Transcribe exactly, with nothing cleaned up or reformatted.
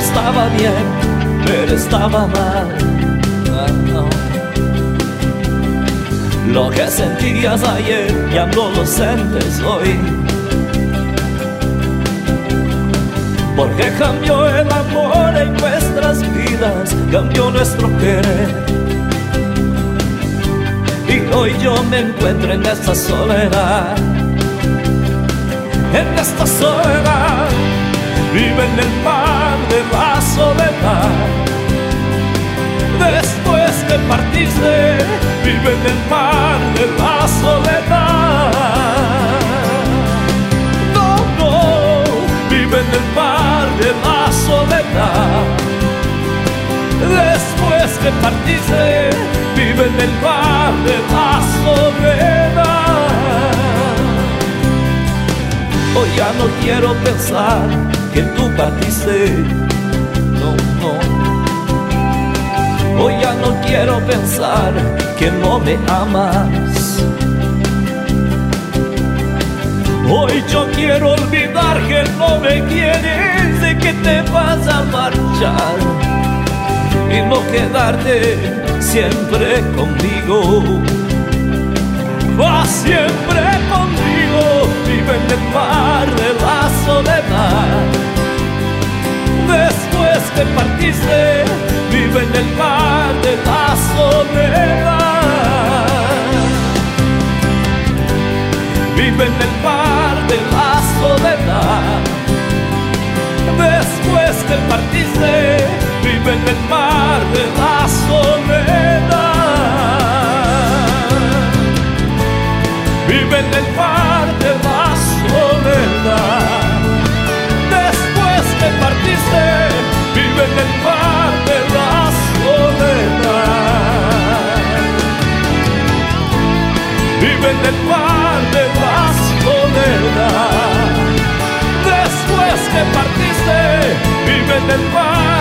estaba bien, pero estaba mal. Ah, no. Lo que sentías ayer ya no lo sientes hoy, porque cambió el amor en nuestras vidas, cambió nuestro querer. Y hoy yo me encuentro en esta soledad, en esta soledad. Vive en el mar de la soledad. Después que partiste, vive en el mar de la soledad. No, no, vive en el mar de la soledad. Después que partiste, vive en el mar de la soledad. Hoy ya no quiero pensar que tú partiste, no, no. Hoy ya no quiero pensar que no me amas. Hoy yo quiero olvidar que no me quieres y que te vas a marchar y no quedarte siempre conmigo. Va siempre conmigo, vive en el mar de la soledad. Después que partiste, vive en el mar de la soledad. Vive en el mar de la soledad. Después que partiste, vive en el mar de la soledad. Vive en el mar de la soledad. Después que partiste, vive en el mar de la soledad. Vive en el mar de la soledad. Después que partiste, vive en el mar